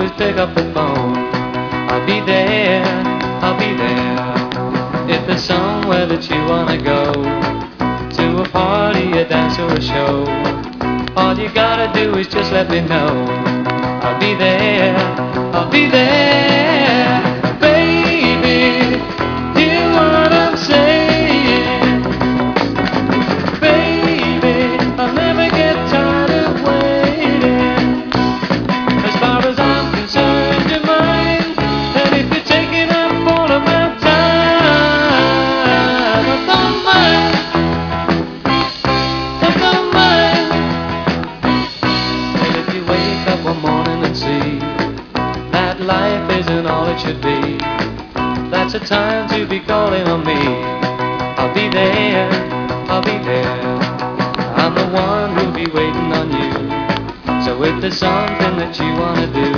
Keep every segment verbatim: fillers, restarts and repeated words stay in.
is pick up the phone. I'll be there, I'll be there. If there's somewhere that you wanna go, to a party, a dance or a show, all you gotta do is just let me know. I'll be there, I'll be there. Baby, hear what I'm saying. Baby, I'll never get tired of waiting. As far as I'm concerned, you're mine. And if you're taking up all of my time, I don't mind, I don't mind. And if you wake up one morning and see that life isn't all it should be, that's a time to be calling on me. I'll be there, I'll be there. I'm the one who'll be waiting on you. So if there's something that you wanna do,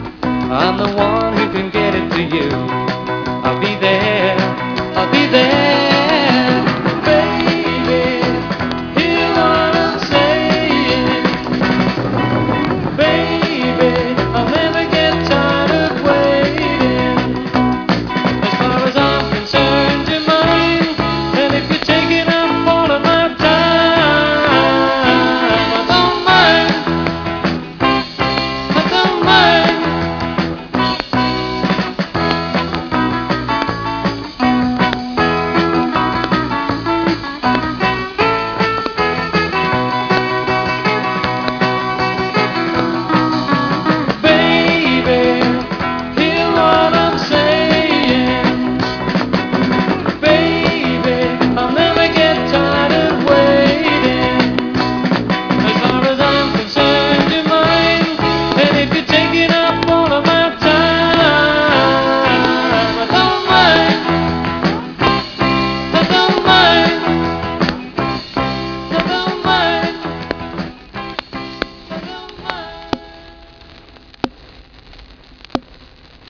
I'm the one who can get it to you. I'll be there, I'll be there.